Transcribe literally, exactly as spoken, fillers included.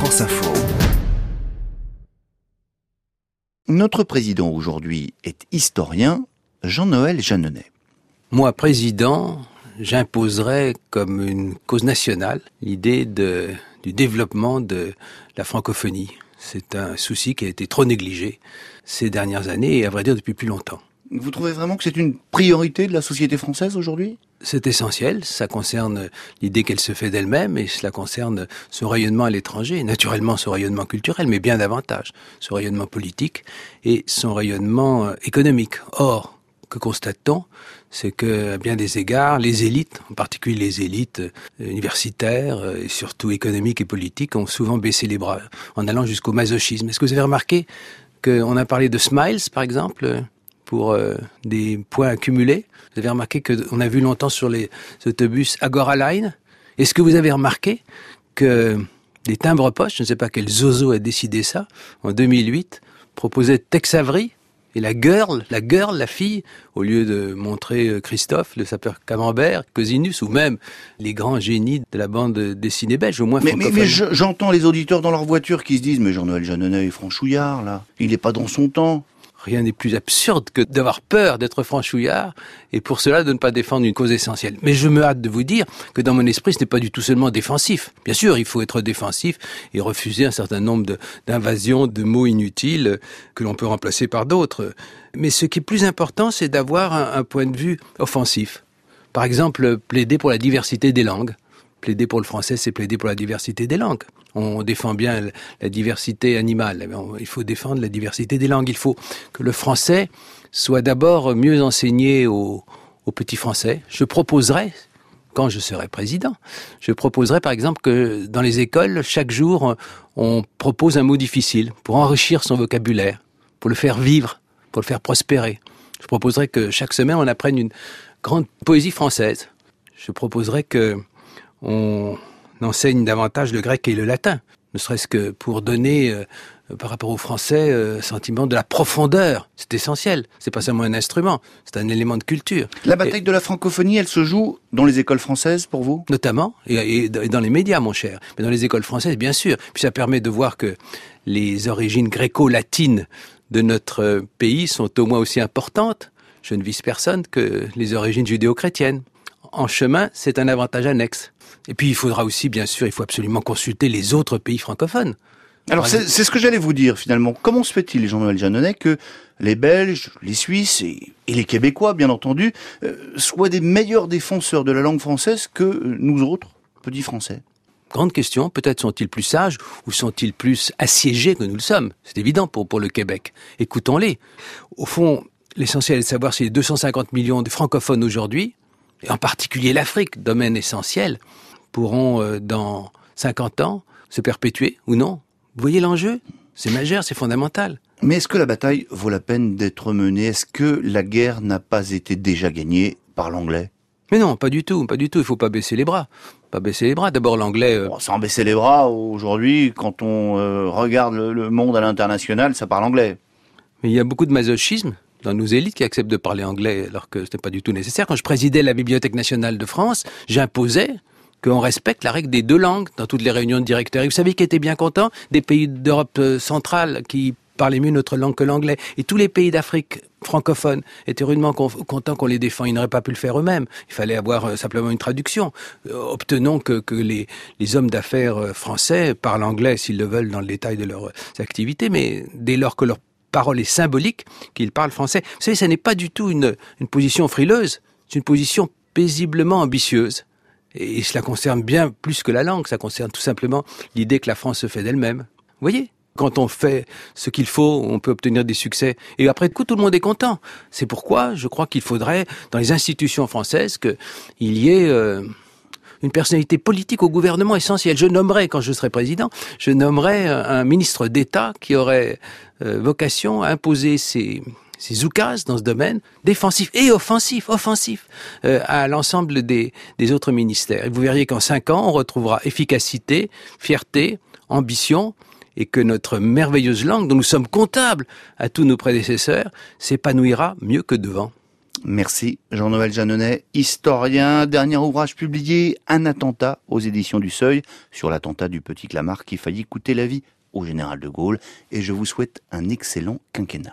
France Info. Notre président aujourd'hui est historien, Jean-Noël Jeanneney. Moi, président, j'imposerais comme une cause nationale l'idée de, du développement de la francophonie. C'est un souci qui a été trop négligé ces dernières années et à vrai dire depuis plus longtemps. Vous trouvez vraiment que c'est une priorité de la société française aujourd'hui ? C'est essentiel, ça concerne l'idée qu'elle se fait d'elle-même et cela concerne son rayonnement à l'étranger, naturellement son rayonnement culturel, mais bien davantage, son rayonnement politique et son rayonnement économique. Or, que constate-t-on ? C'est que, à bien des égards, les élites, en particulier les élites universitaires et surtout économiques et politiques, ont souvent baissé les bras, en allant jusqu'au masochisme. Est-ce que vous avez remarqué qu'on a parlé de Smiles, par exemple, pour euh, des points accumulés ? Vous avez remarqué qu'on a vu longtemps sur les autobus Agora Line ? Est-ce que vous avez remarqué que les timbres-poches, je ne sais pas quel zozo a décidé ça, en deux mille huit, proposaient Tex Avery ? Et la girl, la girl, la fille, au lieu de montrer Christophe, le sapeur Camembert, Cosinus, ou même les grands génies de la bande dessinée belge, au moins mais, francophone. Mais, mais je, j'entends les auditeurs dans leur voiture qui se disent « Mais Jean-Noël Jeanneney est franchouillard, là. Il n'est pas dans son temps. » Rien n'est plus absurde que d'avoir peur d'être franchouillard et pour cela de ne pas défendre une cause essentielle. Mais je me hâte de vous dire que dans mon esprit, ce n'est pas du tout seulement défensif. Bien sûr, il faut être défensif et refuser un certain nombre de, d'invasions, de mots inutiles que l'on peut remplacer par d'autres. Mais ce qui est plus important, c'est d'avoir un, un point de vue offensif. Par exemple, plaider pour la diversité des langues. Plaider pour le français, c'est plaider pour la diversité des langues. On défend bien la diversité animale. Il faut défendre la diversité des langues. Il faut que le français soit d'abord mieux enseigné aux, aux petits français. Je proposerais, quand je serai président, je proposerais par exemple que dans les écoles, chaque jour, on propose un mot difficile pour enrichir son vocabulaire, pour le faire vivre, pour le faire prospérer. Je proposerais que chaque semaine, on apprenne une grande poésie française. Je proposerais que on enseigne davantage le grec et le latin, ne serait-ce que pour donner, euh, par rapport aux Français, euh, sentiment de la profondeur. C'est essentiel. C'est pas seulement un instrument, c'est un élément de culture. La bataille et, de la francophonie, elle se joue dans les écoles françaises, pour vous ? Notamment, et, et dans les médias, mon cher. Mais dans les écoles françaises, bien sûr. Puis ça permet de voir que les origines gréco-latines de notre pays sont au moins aussi importantes, je ne vise personne, que les origines judéo-chrétiennes. En chemin, c'est un avantage annexe. Et puis, il faudra aussi, bien sûr, il faut absolument consulter les autres pays francophones. Alors, c'est, c'est ce que j'allais vous dire, finalement. Comment se fait-il, Jean-Noël Jeanneney, que les Belges, les Suisses et, et les Québécois, bien entendu, euh, soient des meilleurs défenseurs de la langue française que nous autres, petits Français ? Grande question. Peut-être sont-ils plus sages ou sont-ils plus assiégés que nous le sommes. C'est évident pour, pour le Québec. Écoutons-les. Au fond, l'essentiel est de savoir si les deux cent cinquante millions de francophones aujourd'hui, et en particulier l'Afrique, domaine essentiel, pourront, euh, dans cinquante ans, se perpétuer ou non. Vous voyez l'enjeu ? C'est majeur, c'est fondamental. Mais est-ce que la bataille vaut la peine d'être menée ? Est-ce que la guerre n'a pas été déjà gagnée par l'anglais ? Mais non, pas du tout, pas du tout. Il faut pas baisser les bras. Pas baisser les bras. D'abord, l'anglais... Euh... Bon, sans baisser les bras, aujourd'hui, quand on euh, regarde le, le monde à l'international, ça parle anglais. Mais il y a beaucoup de masochisme dans nos élites qui acceptent de parler anglais alors que ce n'est pas du tout nécessaire. Quand je présidais la Bibliothèque nationale de France, j'imposais qu'on respecte la règle des deux langues dans toutes les réunions de directeurs. Et vous savez qui étaient bien contents ? Des pays d'Europe centrale qui parlaient mieux notre langue que l'anglais. Et tous les pays d'Afrique francophones étaient rudement contents qu'on les défend. Ils n'auraient pas pu le faire eux-mêmes. Il fallait avoir simplement une traduction. Obtenons que, que les, les hommes d'affaires français parlent anglais s'ils le veulent dans le détail de leurs activités, mais dès lors que leur parole est symbolique, qu'ils parlent français. Vous savez, ça n'est pas du tout une, une position frileuse, c'est une position paisiblement ambitieuse. Et cela concerne bien plus que la langue, ça concerne tout simplement l'idée que la France se fait d'elle-même. Vous voyez ? Quand on fait ce qu'il faut, on peut obtenir des succès. Et après coup, tout le monde est content. C'est pourquoi je crois qu'il faudrait, dans les institutions françaises, qu'il y ait euh, une personnalité politique au gouvernement essentielle. Je nommerai, quand je serai président, je nommerai un ministre d'État qui aurait euh, vocation à imposer ses, ses oukases dans ce domaine, défensif et offensif, offensif, euh, à l'ensemble des, des autres ministères. Et vous verriez qu'en cinq ans, on retrouvera efficacité, fierté, ambition, et que notre merveilleuse langue, dont nous sommes comptables à tous nos prédécesseurs, s'épanouira mieux que devant. Merci Jean-Noël Jeanneney, historien. Dernier ouvrage publié, Un attentat aux éditions du Seuil, sur l'attentat du petit Clamart qui faillit coûter la vie au général de Gaulle. Et je vous souhaite un excellent quinquennat.